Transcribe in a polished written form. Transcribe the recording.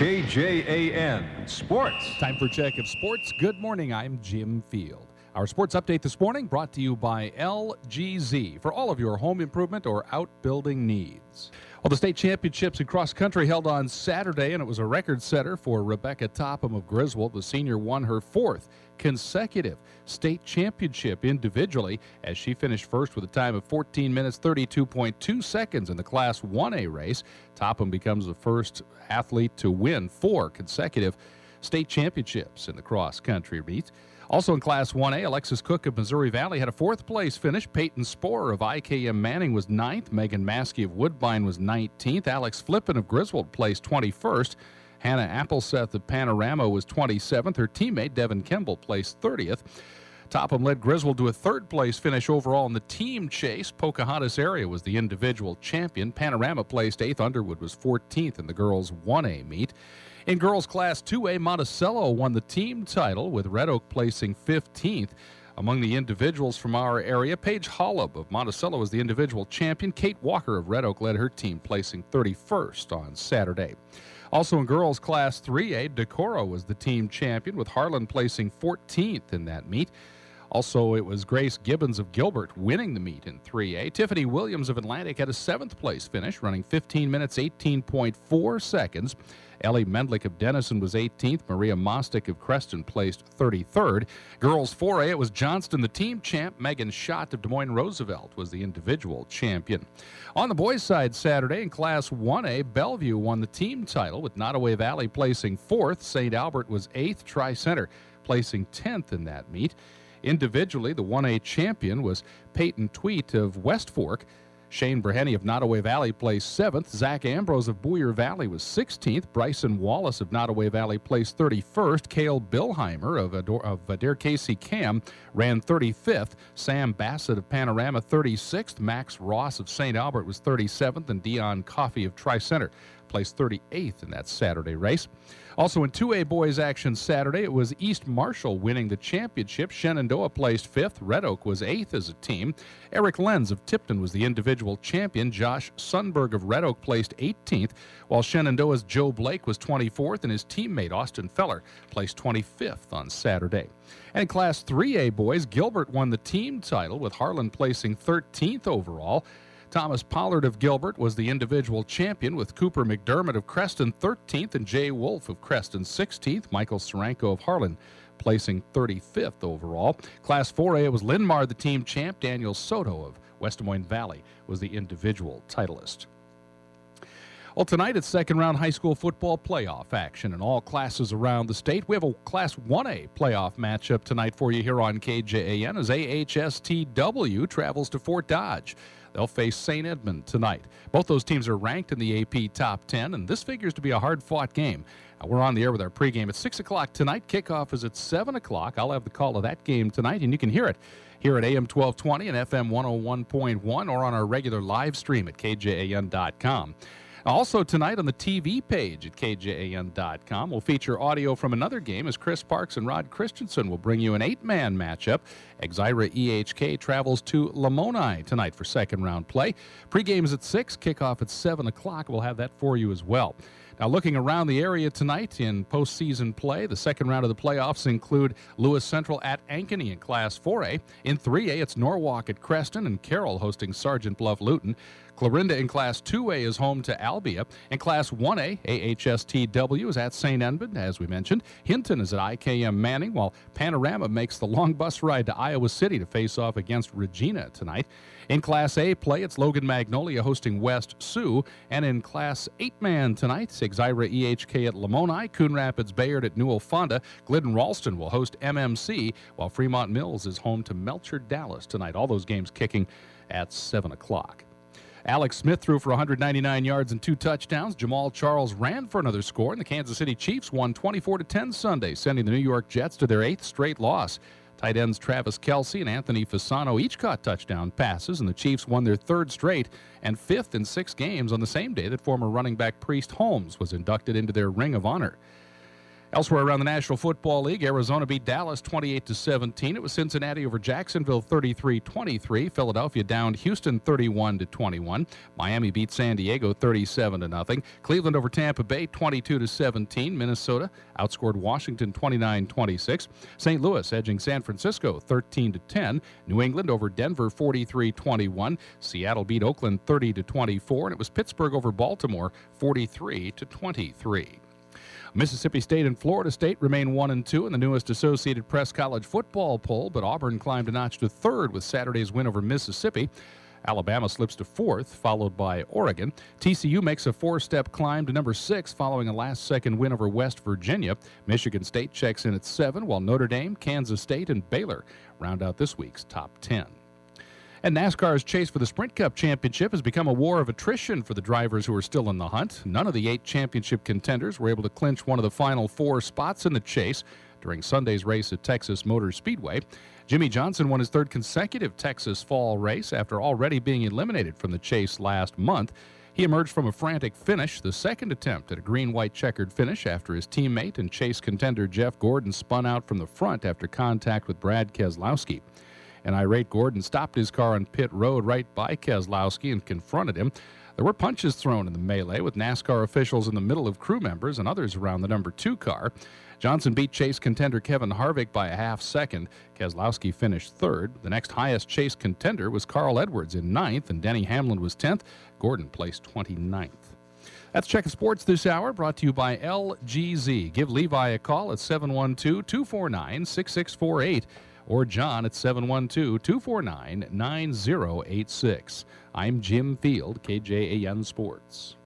KJAN Sports. Time for Check of Sports. Good morning. I'm Jim Field. Our sports update this morning brought to you by LGZ for all of your home improvement or outbuilding needs. Well, the state championships in cross country held on Saturday, and it was a record setter for Rebecca Topham of Griswold. The senior won her fourth consecutive state championship individually as she finished first with a time of 14 minutes 32.2 seconds in the Class 1A race. Topham becomes the first athlete to win 4 consecutive state championships in the cross country meet. Also in Class 1A, Alexis Cook of Missouri Valley had a 4th place finish. Peyton Sporer of IKM Manning was 9th. Megan Maskey of Woodbine was 19th. Alex Flippen of Griswold placed 21st. Hannah Appleseth of Panorama was 27th. Her teammate, Devin Kimball, placed 30th. Topham led Griswold to a 3rd place finish overall in the team chase. Pocahontas area was the individual champion. Panorama placed 8th. Underwood was 14th in the girls 1A meet. In girls Class 2A, Monticello won the team title, with Red Oak placing 15th. Among the individuals from our area, Paige Hollub of Monticello was the individual champion. Kate Walker of Red Oak led her team, placing 31st on Saturday. Also in girls Class 3A, Decorah was the team champion, with Harlan placing 14th in that meet. Also, it was Grace Gibbons of Gilbert winning the meet in 3A. Tiffany Williams of Atlantic had a 7th place finish, running 15 minutes 18.4 seconds. Ellie Mendlick of Denison was 18th. Maria Mostick of Creston placed 33rd. Girls 4A, it was Johnston, the team champ. Megan Schott of Des Moines Roosevelt was the individual champion. On the boys' side Saturday in Class 1A, Bellevue won the team title, with Nottoway Valley placing 4th. St. Albert was 8th. Tri-Center placing 10th in that meet. Individually, the 1A champion was Peyton Tweet of West Fork. Shane Breheny of Nottoway Valley placed 7th. Zach Ambrose of Boyer Valley was 16th. Bryson Wallace of Nottoway Valley placed 31st. Cale Billheimer of Adair Casey Cam ran 35th. Sam Bassett of Panorama 36th. Max Ross of St. Albert was 37th. And Dion Coffey of Tri-Center placed 38th in that Saturday race. Also in 2A boys action Saturday, it was East Marshall winning the championship. Shenandoah placed 5th. Red Oak was 8th as a team. Eric Lenz of Tipton was the individual champion. Josh Sundberg of Red Oak placed 18th, while Shenandoah's Joe Blake was 24th, and his teammate Austin Feller placed 25th on Saturday. And in Class 3A boys, Gilbert won the team title, with Harlan placing 13th overall. Thomas Pollard of Gilbert was the individual champion, with Cooper McDermott of Creston 13th and Jay Wolf of Creston 16th. Michael Saranko of Harlan placing 35th overall. Class 4A, it was Linmar, the team champ. Daniel Soto of West Des Moines Valley was the individual titleist. Well, tonight it's second-round high school football playoff action in all classes around the state. We have a Class 1A playoff matchup tonight for you here on KJAN as AHSTW travels to Fort Dodge. They'll face St. Edmund tonight. Both those teams are ranked in the AP Top 10, and this figures to be a hard-fought game. We're on the air with our pregame at 6 o'clock tonight. Kickoff is at 7 o'clock. I'll have the call of that game tonight, and you can hear it here at AM 1220 and FM 101.1 or on our regular live stream at KJAN.com. Also tonight on the TV page at KJAN.com, we'll feature audio from another game as Chris Parks and Rod Christensen will bring you an 8-man matchup. Exira EHK travels to Lamoni tonight for second-round play. Pre-game is at 6, kickoff at 7 o'clock. We'll have that for you as well. Now, looking around the area tonight in postseason play, the second round of the playoffs include Lewis Central at Ankeny in Class 4A. In 3A, it's Norwalk at Creston and Carroll hosting Sergeant Bluff Luton. Clarinda in Class 2A is home to Albia. In Class 1A, AHSTW is at St. Edmund, as we mentioned. Hinton is at IKM Manning, while Panorama makes the long bus ride to Iowa City to face off against Regina tonight. In Class A play, it's Logan Magnolia hosting West Sioux. And in Class 8-man tonight, Exira EHK at Lamoni, Coon Rapids Bayard at Newell Fonda. Glidden Ralston will host MMC, while Fremont Mills is home to Melcher Dallas tonight. All those games kicking at 7 o'clock. Alex Smith threw for 199 yards and 2 touchdowns. Jamal Charles ran for another score, and the Kansas City Chiefs won 24-10 Sunday, sending the New York Jets to their 8th straight loss. Tight ends Travis Kelce and Anthony Fasano each caught touchdown passes, and the Chiefs won their 3rd straight and 5th in 6 games on the same day that former running back Priest Holmes was inducted into their Ring of Honor. Elsewhere around the National Football League, Arizona beat Dallas 28-17. It was Cincinnati over Jacksonville 33-23. Philadelphia downed Houston 31-21. Miami beat San Diego 37-0. Cleveland over Tampa Bay 22-17. Minnesota outscored Washington 29-26. St. Louis edging San Francisco 13-10. New England over Denver 43-21. Seattle beat Oakland 30-24, and it was Pittsburgh over Baltimore 43-23. Mississippi State and Florida State remain 1-2 in the newest Associated Press college football poll, but Auburn climbed a notch to third with Saturday's win over Mississippi. Alabama slips to fourth, followed by Oregon. TCU makes a four-step climb to number 6 following a last-second win over West Virginia. Michigan State checks in at 7, while Notre Dame, Kansas State, and Baylor round out this week's top 10. And NASCAR's chase for the Sprint Cup Championship has become a war of attrition for the drivers who are still in the hunt. None of the 8 championship contenders were able to clinch one of the final 4 spots in the chase during Sunday's race at Texas Motor Speedway. Jimmy Johnson won his 3rd consecutive Texas fall race after already being eliminated from the chase last month. He emerged from a frantic finish, the 2nd attempt at a green-white checkered finish after his teammate and chase contender Jeff Gordon spun out from the front after contact with Brad Keselowski. An irate Gordon stopped his car on pit road right by Keselowski and confronted him. There were punches thrown in the melee, with NASCAR officials in the middle of crew members and others around the number 2 car. Johnson beat chase contender Kevin Harvick by a half-second. Keselowski finished 3rd. The next highest chase contender was Carl Edwards in 9th, and Denny Hamlin was 10th. Gordon placed 29th. That's Check of Sports this hour, brought to you by LGZ. Give Levi a call at 712-249-6648. or John at 712-249-9086. I'm Jim Field, KJAN Sports.